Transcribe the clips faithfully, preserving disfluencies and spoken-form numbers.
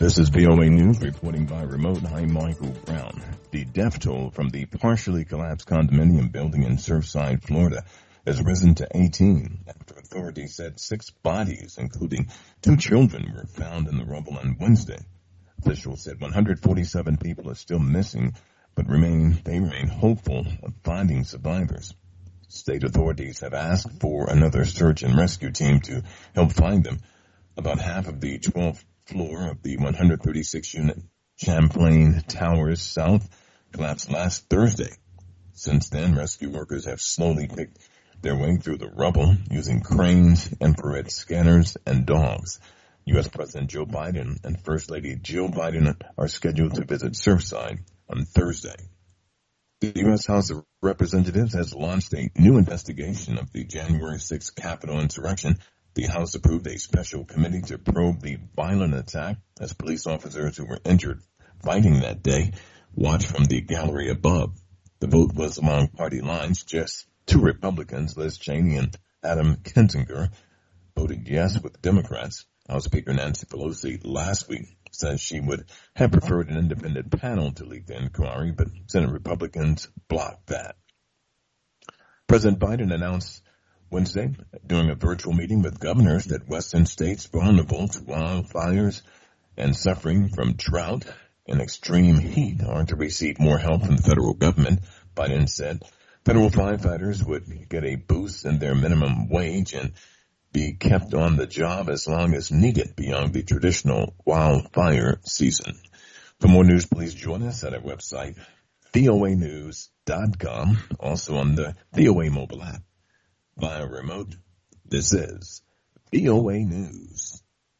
This is V O A News reporting by remote. I'm Michael Brown. The death toll from the partially collapsed condominium building in Surfside, Florida, has risen to eighteen after authorities said six bodies, including two children, were found in the rubble on Wednesday. Officials said one hundred forty-seven people are still missing, but remain they remain hopeful of finding survivors. State authorities have asked for another search and rescue team to help find them. About half of the twelfth floor of the one hundred thirty-six unit Champlain Towers South collapsed last Thursday. Since then, rescue workers have slowly picked their way through the rubble using cranes, infrared scanners, and dogs. U S. President Joe Biden and First Lady Jill Biden are scheduled to visit Surfside on Thursday. The U S. House of Representatives has launched a new investigation of the January sixth Capitol insurrection. The House approved a special committee to probe the violent attack as police officers who were injured fighting that day watched from the gallery above. The vote was along party lines. Just two Republicans, Liz Cheney and Adam Kinzinger, voted yes with Democrats. House Speaker Nancy Pelosi last week said she would have preferred an independent panel to lead the inquiry, but Senate Republicans blocked that. President Biden announced Wednesday during a virtual meeting with governors that western states vulnerable to wildfires and suffering from drought and extreme heat are to receive more help from the federal government. Biden said federal firefighters would get a boost in their minimum wage and be kept on the job as long as needed beyond the traditional wildfire season. For more news, please join us at our website, V O A news dot com, also on the V O A mobile app. Via remote, this is V O A News.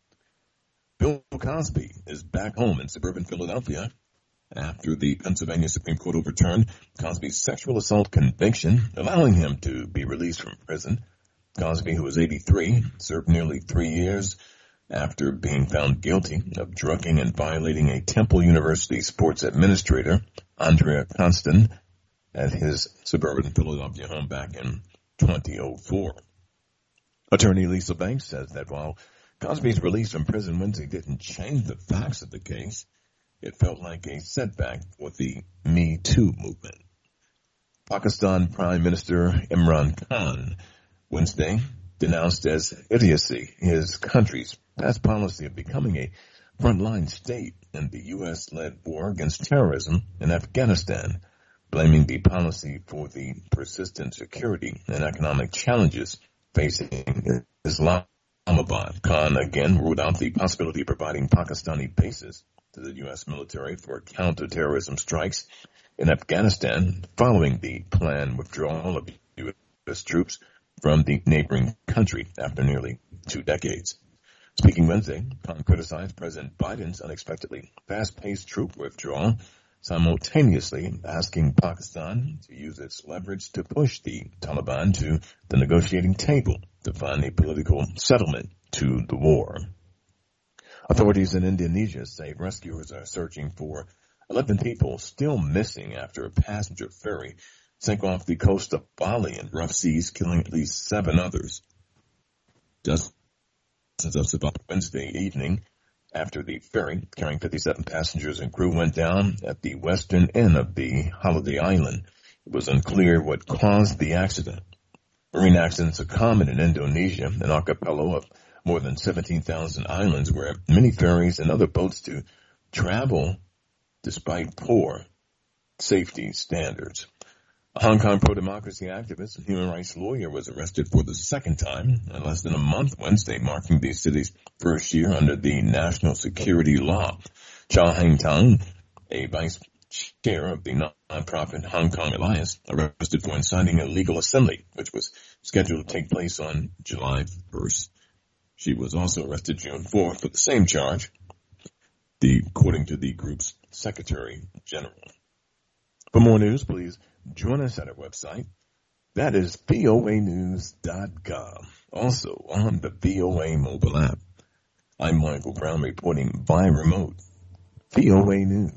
Bill Cosby is back home in suburban Philadelphia after the Pennsylvania Supreme Court overturned Cosby's sexual assault conviction, allowing him to be released from prison. Cosby, who was eighty-three, served nearly three years after being found guilty of drugging and violating a Temple University sports administrator, Andrea Constant, at his suburban Philadelphia home back in twenty oh four. Attorney Lisa Banks says that while Cosby's release from prison Wednesday didn't change the facts of the case, it felt like a setback for the Me Too movement. Pakistan Prime Minister Imran Khan Wednesday denounced as idiocy his country's past policy of becoming a frontline state in the U S-led war against terrorism in Afghanistan, blaming the policy for the persistent security and economic challenges facing Islamabad. Khan again ruled out the possibility of providing Pakistani bases to the U S military for counterterrorism strikes in Afghanistan following the planned withdrawal of U S troops from the neighboring country after nearly two decades. Speaking Wednesday, Khan criticized President Biden's unexpectedly fast-paced troop withdrawal, simultaneously asking Pakistan to use its leverage to push the Taliban to the negotiating table to find a political settlement to the war. Authorities in Indonesia say rescuers are searching for eleven people still missing after a passenger ferry sank off the coast of Bali in rough seas, killing at least seven others. Dozens of survived Wednesday evening after the ferry carrying fifty-seven passengers and crew went down at the western end of the holiday island. It was unclear what caused the accident. Marine accidents are common in Indonesia, an archipelago of more than seventeen thousand islands where many ferries and other boats to travel despite poor safety standards. A Hong Kong pro-democracy activist and human rights lawyer was arrested for the second time in less than a month Wednesday, marking the city's first year under the national security law. Chow Hang-tang, a vice chair of the non-profit Hong Kong Alliance, arrested for inciting a legal assembly, which was scheduled to take place on July first. She was also arrested June fourth for the same charge, the, according to the group's Secretary General. For more news, please join us at our website. That is V O A news dot com. Also on the V O A mobile app. I'm Michael Brown reporting by remote. V O A News.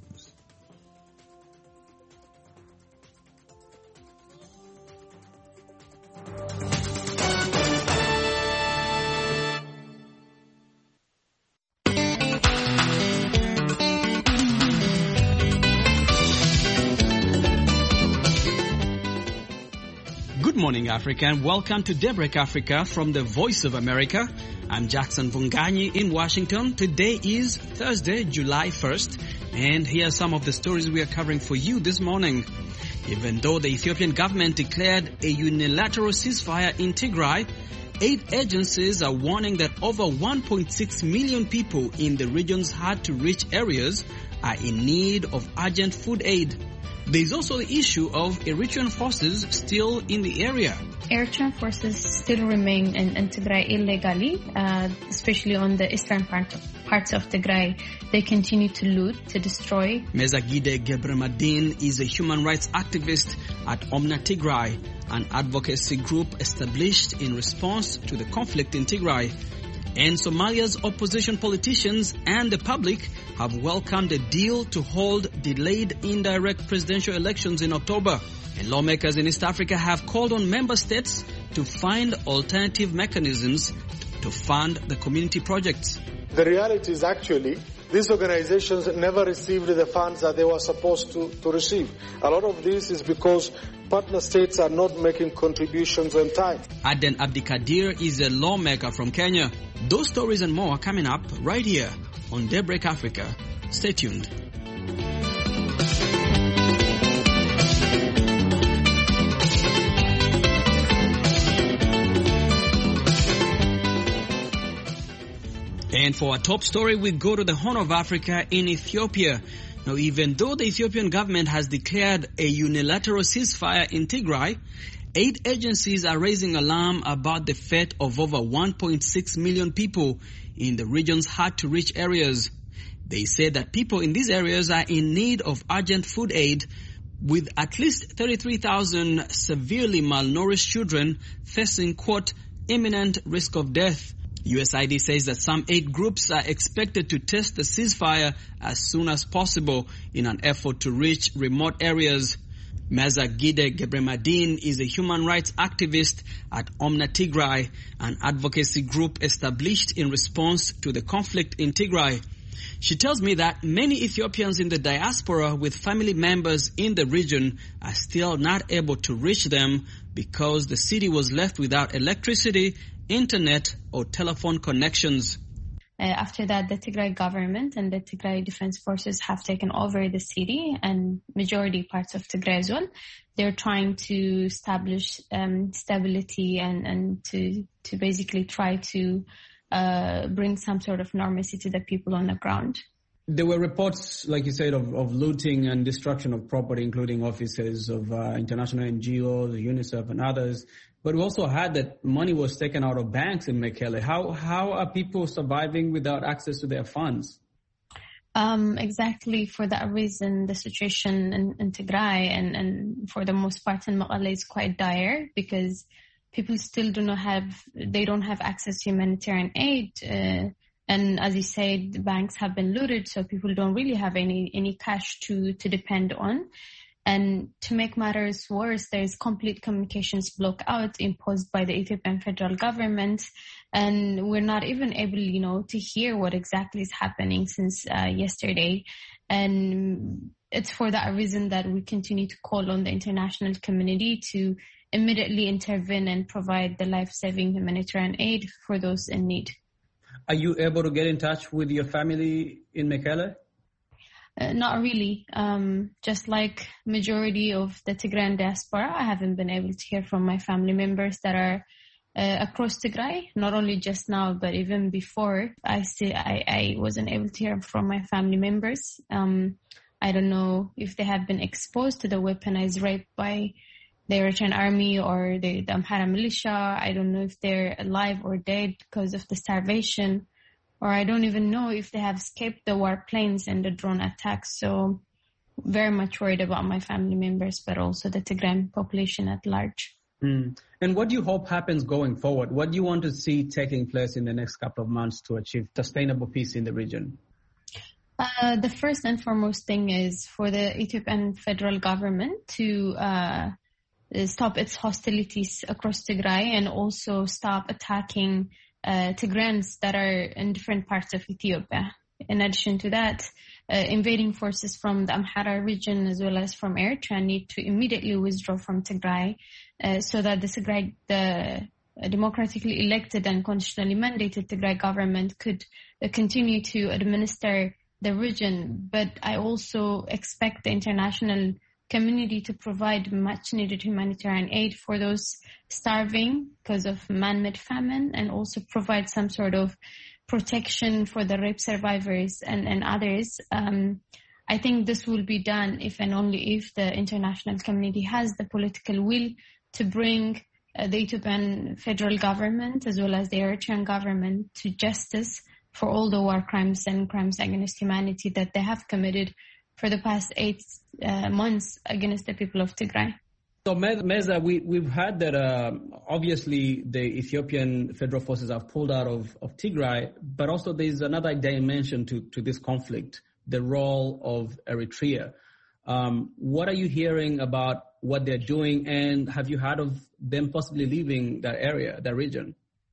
morning, Africa, and welcome to Daybreak Africa from the Voice of America. I'm Jackson Vunganyi in Washington. Today is Thursday, July first, and here are some of the stories we are covering for you this morning. Even though the Ethiopian government declared a unilateral ceasefire in Tigray, aid agencies are warning that over one point six million people in the region's hard-to-reach areas are in need of urgent food aid. There is also the issue of Eritrean forces still in the area. Eritrean forces still remain in, in Tigray illegally, uh, especially on the eastern part of, parts of Tigray. They continue to loot, to destroy. Mezagide Gebremadin is a human rights activist at Omna Tigray, an advocacy group established in response to the conflict in Tigray. And Somalia's opposition politicians and the public have welcomed a deal to hold delayed indirect presidential elections in October. And lawmakers in East Africa have called on member states to find alternative mechanisms to fund the community projects. The reality is actually these organizations never received the funds that they were supposed to, to receive. A lot of this is because partner states are not making contributions on time. Aden Abdikadir is a lawmaker from Kenya. Those stories and more are coming up right here on Daybreak Africa. Stay tuned. And for our top story, we go to the Horn of Africa in Ethiopia. Now, even though the Ethiopian government has declared a unilateral ceasefire in Tigray, aid agencies are raising alarm about the fate of over one point six million people in the region's hard-to-reach areas. They say that people in these areas are in need of urgent food aid, with at least thirty-three thousand severely malnourished children facing, quote, imminent risk of death. U S A I D says that some aid groups are expected to test the ceasefire as soon as possible in an effort to reach remote areas. Mezagide Gebremadin is a human rights activist at Omna Tigray, an advocacy group established in response to the conflict in Tigray. She tells me that many Ethiopians in the diaspora with family members in the region are still not able to reach them because the city was left without electricity, internet, or telephone connections. Uh, after that, the Tigray government and the Tigray Defense Forces have taken over the city and majority parts of Tigray as well. They're trying to establish um, stability and, and to, to basically try to uh, bring some sort of normalcy to the people on the ground. There were reports, like you said, of, of looting and destruction of property, including offices of uh, international N G Os, UNICEF and others. But we also heard that money was taken out of banks in Mekelle. How how are people surviving without access to their funds? Um, exactly for that reason, the situation in, in Tigray and, and for the most part in Mekelle is quite dire because people still do not have, they don't have access to humanitarian aid. Uh, and as you said, the banks have been looted, so people don't really have any, any cash to, to depend on. And to make matters worse, there is complete communications blackout imposed by the Ethiopian federal government. And we're not even able, you know, to hear what exactly is happening since uh, yesterday. And it's for that reason that we continue to call on the international community to immediately intervene and provide the life-saving humanitarian aid for those in need. Are you able to get in touch with your family in Mekelle? Uh, not really. Um, just like majority of the Tigrayan diaspora, I haven't been able to hear from my family members that are uh, across Tigray. Not only just now, but even before, I still I, I wasn't able to hear from my family members. Um, I don't know if they have been exposed to the weaponized rape by the Eritrean army or the, the Amhara militia. I don't know if they're alive or dead because of the starvation. Or I don't even know if they have escaped the warplanes and the drone attacks. So very much worried about my family members, but also the Tigrayan population at large. Mm. And what do you hope happens going forward? What do you want to see taking place in the next couple of months to achieve sustainable peace in the region? Uh, the first and foremost thing is for the Ethiopian federal government to uh, stop its hostilities across Tigray and also stop attacking Uh, Tigrayans that are in different parts of Ethiopia. In addition to that, uh, invading forces from the Amhara region as well as from Eritrea need to immediately withdraw from Tigray uh, so that the Tigray, the democratically elected and constitutionally mandated Tigray government could uh, continue to administer the region. But I also expect the international community to provide much needed humanitarian aid for those starving because of man-made famine, and also provide some sort of protection for the rape survivors and, and others. Um, I think this will be done if and only if the international community has the political will to bring uh, the Ethiopian federal government as well as the Eritrean government to justice for all the war crimes and crimes against humanity that they have committed for the past eight uh, months against the people of Tigray. So, Meza, we, we've heard that uh, obviously the Ethiopian federal forces have pulled out of, of Tigray, but also there's another dimension to, to this conflict, the role of Eritrea. Um, what are you hearing about what they're doing, and have you heard of them possibly leaving that area, that region?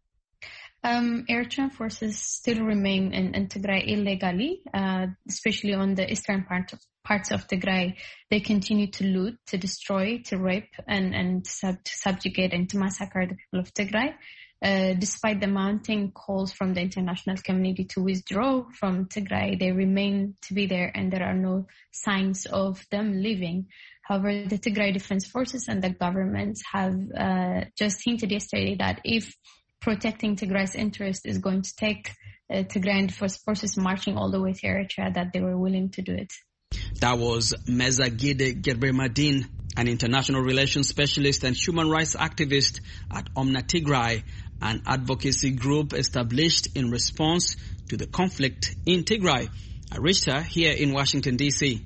Um, Eritrean forces still remain in, in Tigray illegally, uh, especially on the eastern part of, parts of Tigray. They continue to loot, to destroy, to rape, and, and sub, to subjugate and to massacre the people of Tigray. Uh, despite the mounting calls from the international community to withdraw from Tigray, they remain to be there, and there are no signs of them leaving. However, the Tigray Defense Forces and the government have uh, just hinted yesterday that if protecting Tigray's interest is going to take uh, Tigrayan forces marching all the way to Eritrea, that they were willing to do it. That was Meza Gide Gebremedin, an international relations specialist and human rights activist at Omna Tigray, an advocacy group established in response to the conflict in Tigray. I reached her here in Washington, D C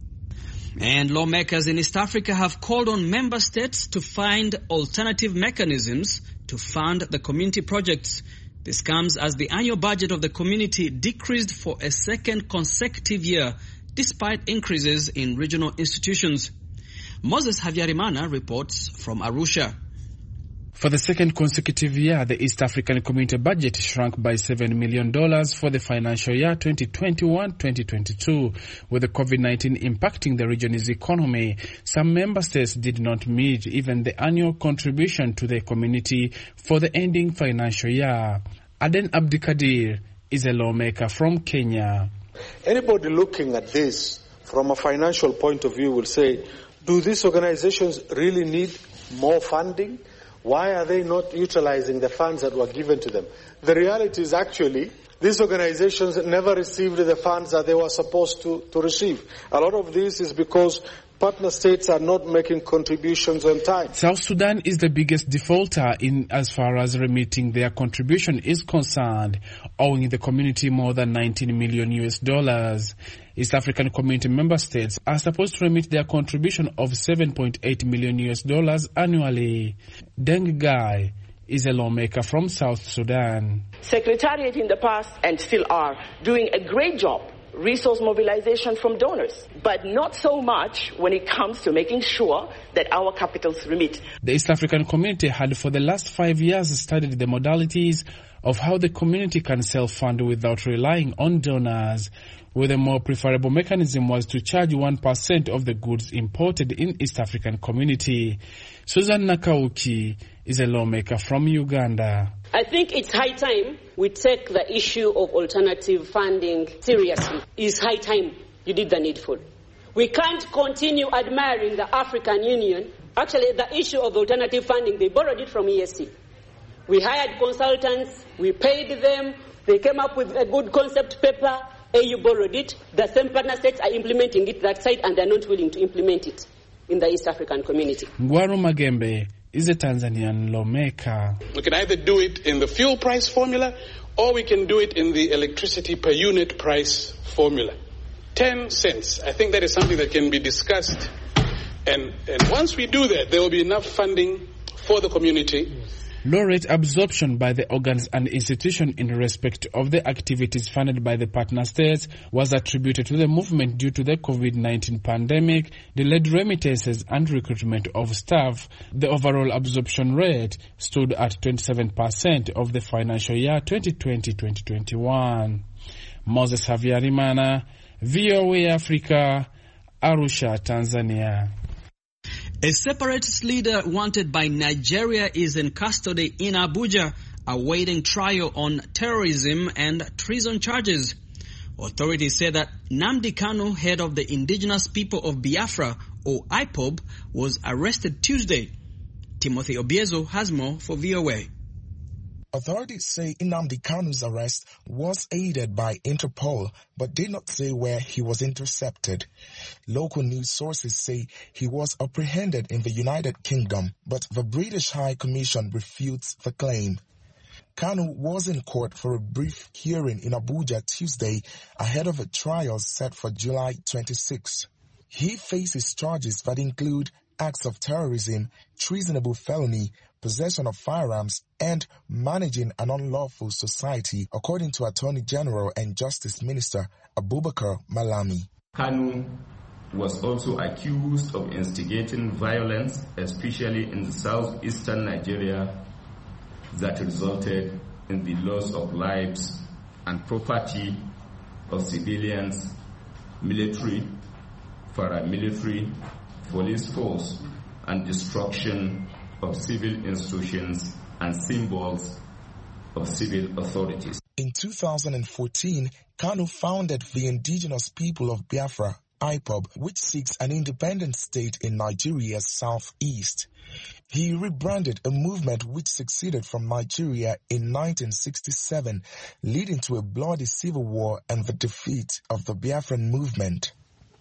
And lawmakers in East Africa have called on member states to find alternative mechanisms to fund the community projects. This comes as the annual budget of the community decreased for a second consecutive year, despite increases in regional institutions. Moses Havyarimana reports from Arusha. For the second consecutive year, the East African Community budget shrunk by seven million dollars for the financial year twenty twenty-one twenty twenty-two. With the COVID nineteen impacting the region's economy, some member states did not meet even the annual contribution to the community for the ending financial year. Aden Abdikadir is a lawmaker from Kenya. Anybody looking at this from a financial point of view will say, do these organizations really need more funding? Why are they not utilizing the funds that were given to them? The reality is actually these organizations never received the funds that they were supposed to, to receive. A lot of this is because partner states are not making contributions on time. South Sudan is the biggest defaulter in as far as remitting their contribution is concerned, owing the community more than nineteen million U S dollars. East African Community member states are supposed to remit their contribution of seven point eight million U S dollars annually. Deng Gai is a lawmaker from South Sudan. Secretariat in the past, and still are, doing a great job resource mobilization from donors, but not so much when it comes to making sure that our capitals remit. The East African Community had for the last five years studied the modalities of how the community can self-fund without relying on donors, where the more preferable mechanism was to charge one percent of the goods imported in East African Community. Susan Nakauki is a lawmaker from Uganda. I think it's high time we take the issue of alternative funding seriously. It's high time you did the needful. We can't continue admiring the African Union. Actually, the issue of alternative funding, they borrowed it from E A C. We hired consultants, we paid them, they came up with a good concept paper, A U borrowed it, the same partner states are implementing it that side, and they're not willing to implement it in the East African Community. Ngwaru Magembe is a Tanzanian lawmaker. We can either do it in the fuel price formula, or we can do it in the electricity per unit price formula. Ten cents. I think that is something that can be discussed. And, and once we do that, there will be enough funding for the community. Low rate absorption by the organs and institutions in respect of the activities funded by the partner states was attributed to the movement due to the COVID nineteen pandemic, delayed remittances and recruitment of staff. The overall absorption rate stood at twenty-seven percent of the financial year twenty twenty to twenty twenty-one. Moses Havyarimana, V O A Africa, Arusha, Tanzania. A separatist leader wanted by Nigeria is in custody in Abuja, awaiting trial on terrorism and treason charges. Authorities say that Nnamdi Kanu, head of the Indigenous People of Biafra, or I P O B, was arrested Tuesday. Timothy Obiezo has more for V O A. Authorities say Nnamdi Kanu's arrest was aided by Interpol, but did not say where he was intercepted. Local news sources say he was apprehended in the United Kingdom, but the British High Commission refutes the claim. Kanu was in court for a brief hearing in Abuja Tuesday ahead of a trial set for July twenty-sixth. He faces charges that include acts of terrorism, treasonable felony, possession of firearms, and managing an unlawful society, according to Attorney General and Justice Minister Abubakar Malami. Kanu was also accused of instigating violence, especially in the southeastern Nigeria, that resulted in the loss of lives and property of civilians, military, paramilitary, police force, and destruction of civil institutions and symbols of civil authorities. In two thousand fourteen, Kanu founded the Indigenous People of Biafra, I P O B, which seeks an independent state in Nigeria's southeast. He rebranded a movement which succeeded from Nigeria in nineteen sixty-seven, leading to a bloody civil war and the defeat of the Biafran movement.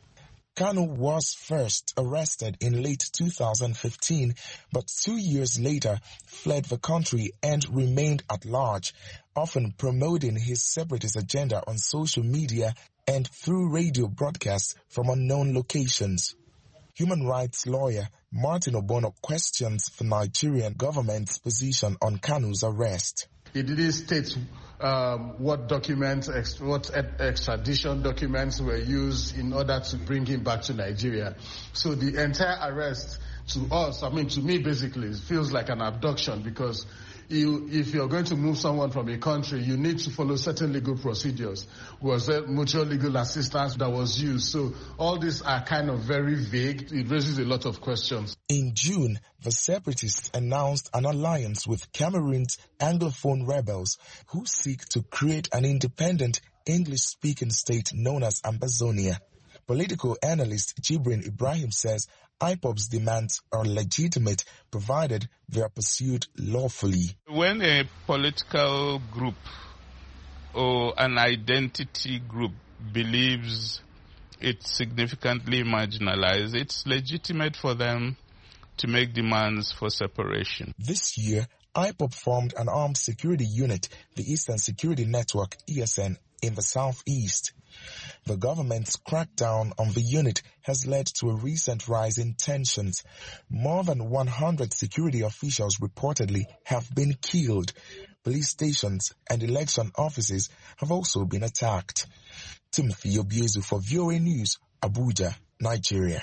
Kanu was first arrested in late two thousand fifteen, but two years later fled the country and remained at large, often promoting his separatist agenda on social media and through radio broadcasts from unknown locations. Human rights lawyer Martin Obono questions the Nigerian government's position on Kanu's arrest. It didn't state um, what documents, ex- what extradition documents were used in order to bring him back to Nigeria. So the entire arrest to us, I mean to me basically, it feels like an abduction, because you, if you're going to move someone from a country, you need to follow certain legal procedures. Was there mutual legal assistance that was used? So all these are kind of very vague. It raises a lot of questions. In June, the separatists announced an alliance with Cameroon's Anglophone rebels who seek to create an independent English-speaking state known as Ambazonia. Political analyst Jibrin Ibrahim says I P O B's demands are legitimate provided they are pursued lawfully. When a political group or an identity group believes it's significantly marginalized, it's legitimate for them to make demands for separation. This year, I P O B formed an armed security unit, the Eastern Security Network, E S N, in the southeast. The government's crackdown on the unit has led to a recent rise in tensions. More than one hundred security officials reportedly have been killed. Police stations and election offices have also been attacked. Timothy Obiezu for V O A News, Abuja, Nigeria.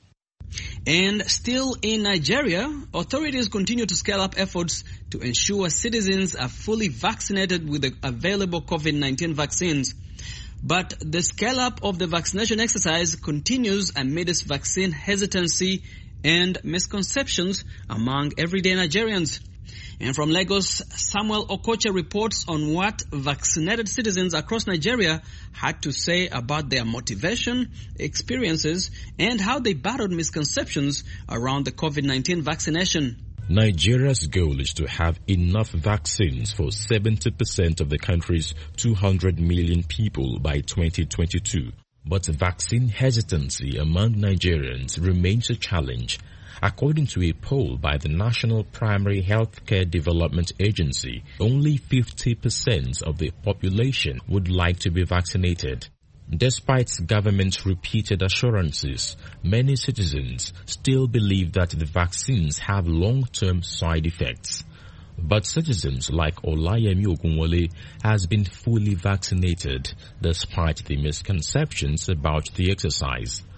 And still in Nigeria, authorities continue to scale up efforts to ensure citizens are fully vaccinated with the available COVID nineteen vaccines. But the scale-up of the vaccination exercise continues amidst vaccine hesitancy and misconceptions among everyday Nigerians. And from Lagos, Samuel Okocha reports on what vaccinated citizens across Nigeria had to say about their motivation, experiences, and how they battled misconceptions around the COVID nineteen vaccination. Nigeria's goal is to have enough vaccines for seventy percent of the country's two hundred million people by twenty twenty-two. But vaccine hesitancy among Nigerians remains a challenge. According to a poll by the National Primary Healthcare Development Agency, only fifty percent of the population would like to be vaccinated. Despite government's repeated assurances, many citizens still believe that the vaccines have long-term side effects. But citizens like Olayemi Ogunwole has been fully vaccinated despite the misconceptions about the exercise.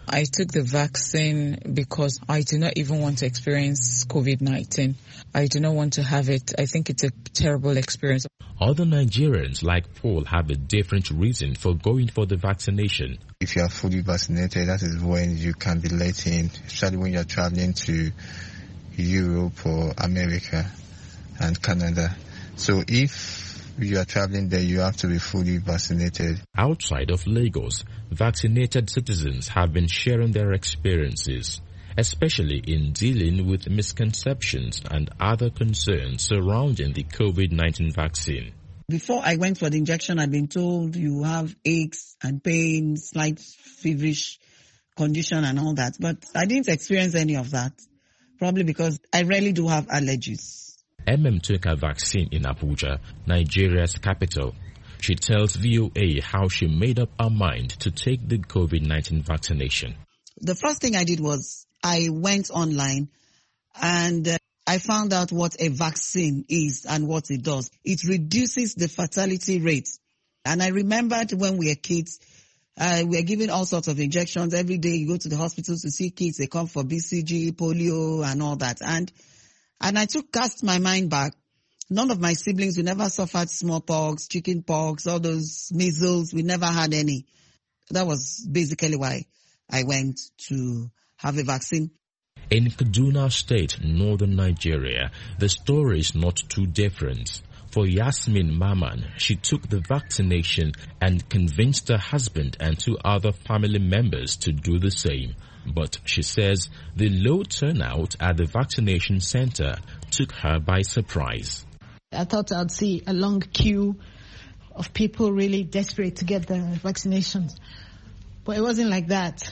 I took the vaccine because I do not even want to experience COVID nineteen. I do not want to have it. I think it's a terrible experience. Other Nigerians like Paul have a different reason for going for the vaccination. If you are fully vaccinated, that is when you can be let in, especially when you are traveling to Europe or America and Canada. So if you are traveling there, you have to be fully vaccinated. Outside of Lagos, vaccinated citizens have been sharing their experiences, especially in dealing with misconceptions and other concerns surrounding the COVID nineteen vaccine. Before I went for the injection, I'd been told you have aches and pains, slight feverish condition and all that. But I didn't experience any of that, probably because I rarely do have allergies. M M took her vaccine in Abuja, Nigeria's capital. She tells V O A how she made up her mind to take the COVID nineteen vaccination. The first thing I did was I went online and uh, I found out what a vaccine is and what it does. It reduces the fatality rate. And I remembered when we were kids, uh, we were given all sorts of injections. Every day you go to the hospital to see kids, they come for B C G, polio and all that. And And I took cast my mind back. None of my siblings, we never suffered smallpox, chicken pox, all those measles. We never had any. That was basically why I went to have a vaccine. In Kaduna State, northern Nigeria, the story is not too different. For Yasmin Maman, she took the vaccination and convinced her husband and two other family members to do the same. But she says the low turnout at the vaccination center took her by surprise. I thought I'd see a long queue of people really desperate to get the vaccinations. But it wasn't like that.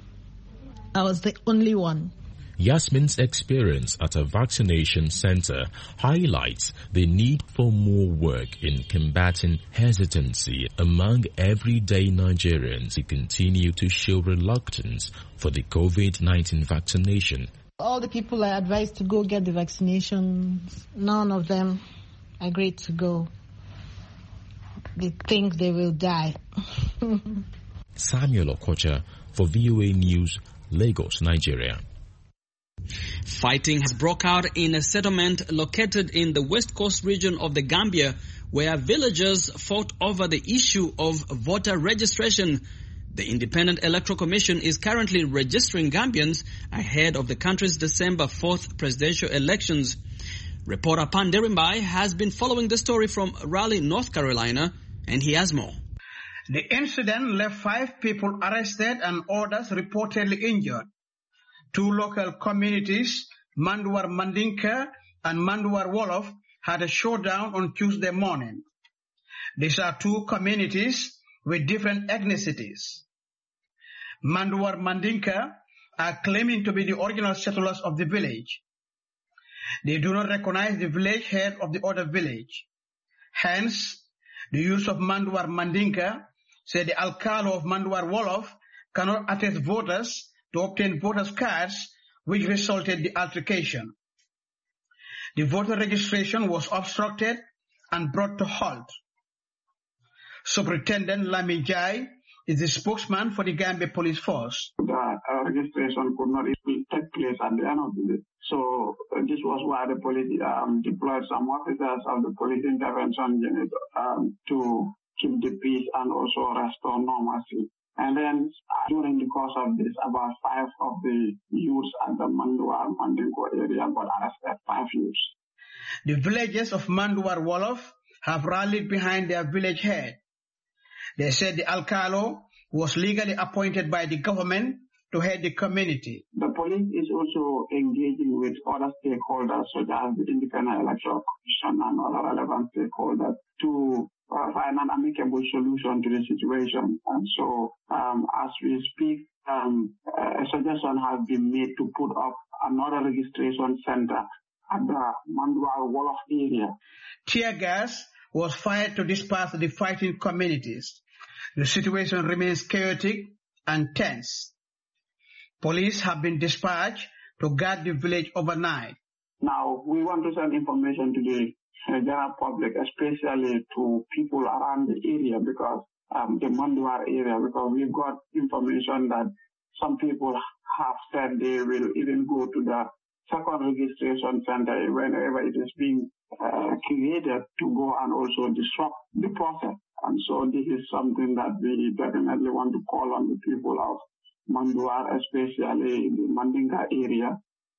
I was the only one. Yasmin's experience at a vaccination center highlights the need for more work in combating hesitancy among everyday Nigerians who continue to show reluctance for the COVID nineteen vaccination. All the people I advised to go get the vaccinations, none of them agreed to go. They think they will die. Samuel Okocha for V O A News, Lagos, Nigeria. Fighting has broke out in a settlement located in the west coast region of the Gambia, where villagers fought over the issue of voter registration. The Independent Electoral Commission is currently registering Gambians ahead of the country's December fourth presidential elections. Reporter Panderimbai has been following the story from Raleigh, North Carolina, and he has more. The incident left five people arrested and others reportedly injured. Two local communities, Manduar Mandinka and Manduar Wolof, had a showdown on Tuesday morning. These are two communities with different ethnicities. Manduar Mandinka are claiming to be the original settlers of the village. They do not recognize the village head of the other village. Hence, the youth of Manduar Mandinka say the Alcalo of Manduar Wolof cannot attest voters to obtain voters' cards, which resulted in the altercation. The voter registration was obstructed and brought to halt. Superintendent Lami Jai is the spokesman for the Gambia Police Force. The uh, registration could not even take place at the end of the day. So uh, this was why the police um, deployed some officers of the police intervention unit um, to keep the peace and also restore normalcy. And then uh, during the course of this, about five of the youths at the Manduar Mandingo area got arrested, five youths. The villagers of Manduar Wolof have rallied behind their village head. They said the Alcalo was legally appointed by the government to head the community. The police is also engaging with other stakeholders, such as the Independent Electoral Commission and other relevant stakeholders, to uh, find an amicable solution to the situation. And so, um, as we speak, um, a suggestion has been made to put up another registration center at the Manduar Wolof area. Tear gas was fired to disperse the fighting communities. The situation remains chaotic and tense. Police have been dispatched to guard the village overnight. Now, we want to send information to the general public, especially to people around the area, because um, the Manduar area, because we've got information that some people have said they will even go to the second registration center whenever it is being uh, created to go and also disrupt the process. And so this is something that we definitely want to call on the people of Manduar, especially the Mandinka area,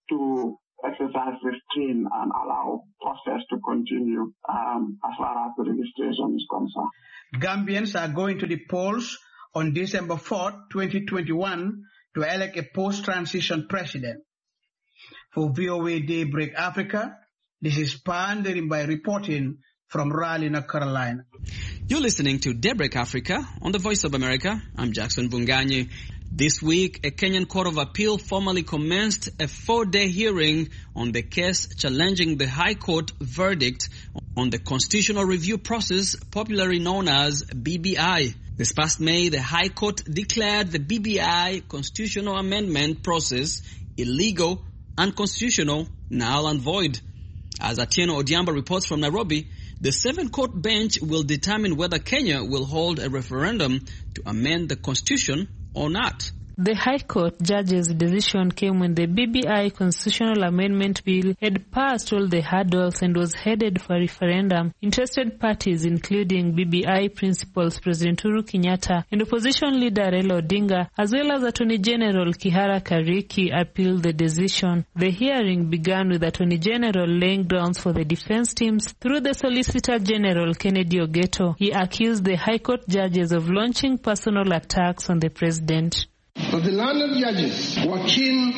to exercise restraint and allow process to continue um, as far as the registration is concerned. Gambians are going to the polls on December fourth, twenty twenty-one to elect a post-transition president. For V O A Daybreak Africa, this is Pandering by reporting from Raleigh, North Carolina. You're listening to Daybreak Africa on the Voice of America. I'm Jackson Bunganyi. This week, a Kenyan Court of Appeal formally commenced a four-day hearing on the case challenging the High Court verdict on the constitutional review process, popularly known as B B I. This past May, the High Court declared the B B I constitutional amendment process illegal, unconstitutional, null and void. As Atieno Odiamba reports from Nairobi, the seven-court bench will determine whether Kenya will hold a referendum to amend the constitution or not. The High Court judge's decision came when the B B I constitutional amendment bill had passed all the hurdles and was headed for referendum. Interested parties, including B B I principals President Uhuru Kenyatta and opposition leader Raila Odinga, as well as Attorney General Kihara Kariki, appealed the decision. The hearing began with Attorney General laying grounds for the defense teams through the Solicitor General Kennedy Ogeto. He accused the High Court judges of launching personal attacks on the president. But the learned judges were keen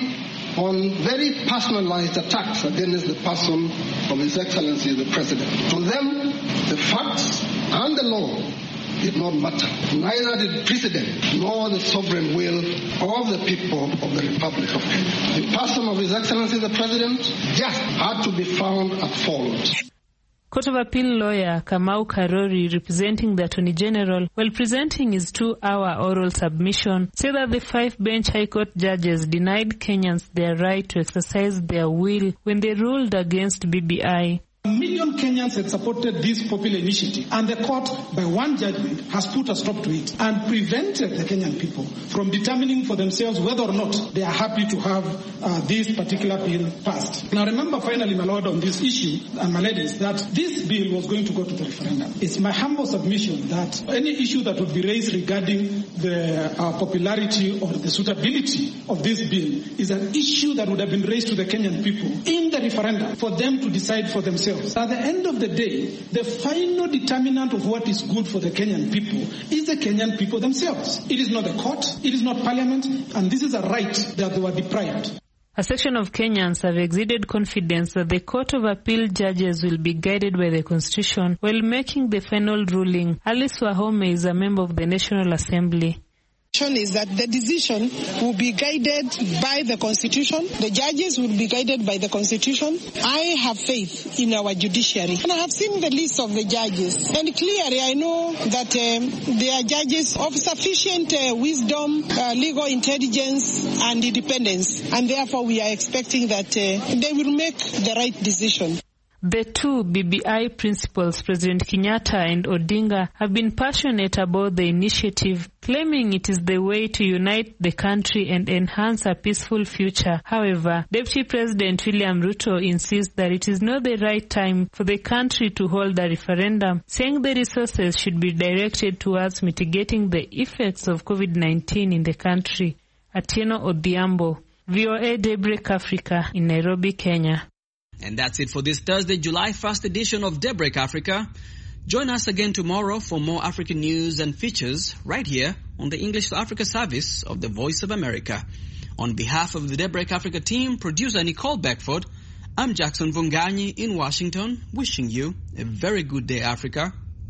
on very personalized attacks against the person of His Excellency the President. To them, the facts and the law did not matter. Neither did precedent nor the sovereign will of the people of the Republic of Kenya. The person of His Excellency the President just had to be found at fault. Court of Appeal lawyer Kamau Karori, representing the Attorney General, while presenting his two-hour oral submission, said that the five-bench High Court judges denied Kenyans their right to exercise their will when they ruled against B B I. A million Kenyans had supported this popular initiative, and the court, by one judgment, has put a stop to it and prevented the Kenyan people from determining for themselves whether or not they are happy to have uh, this particular bill passed. Now remember, finally, my lord, on this issue, and my ladies, that this bill was going to go to the referendum. It's my humble submission that any issue that would be raised regarding the uh, popularity or the suitability of this bill is an issue that would have been raised to the Kenyan people in the referendum for them to decide for themselves. At the end of the day, the final determinant of what is good for the Kenyan people is the Kenyan people themselves. It is not the court, it is not parliament, and this is a right that they were deprived. A section of Kenyans have exceeded confidence that the Court of Appeal judges will be guided by the Constitution while making the final ruling. Alice Wahome is a member of the National Assembly. Is that the decision will be guided by the Constitution. The judges will be guided by the Constitution. I have faith in our judiciary. And I have seen the list of the judges. And clearly I know that um, they are judges of sufficient uh, wisdom, uh, legal intelligence and independence. And therefore we are expecting that uh, they will make the right decision. The two B B I principals, President Kenyatta and Odinga, have been passionate about the initiative, claiming it is the way to unite the country and enhance a peaceful future. However, Deputy President William Ruto insists that it is not the right time for the country to hold a referendum, saying the resources should be directed towards mitigating the effects of COVID nineteen in the country. Atieno Odiambo, V O A Daybreak Africa in Nairobi, Kenya. And that's it for this Thursday, July first edition of Daybreak Africa. Join us again tomorrow for more African news and features right here on the English to Africa service of the Voice of America. On behalf of the Daybreak Africa team, producer Nicole Beckford, I'm Jackson Bunganyi in Washington, wishing you a very good day, Africa.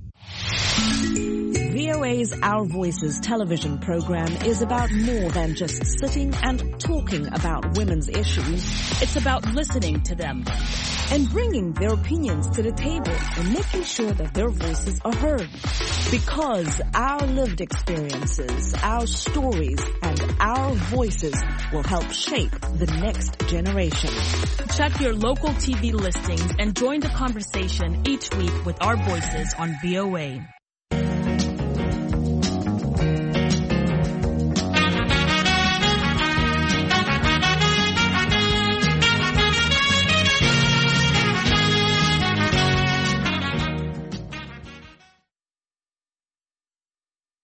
V O A's Our Voices television program is about more than just sitting and talking about women's issues. It's about listening to them and bringing their opinions to the table and making sure that their voices are heard. Because our lived experiences, our stories, and our voices will help shape the next generation. Check your local T V listings and join the conversation each week with our voices on V O A.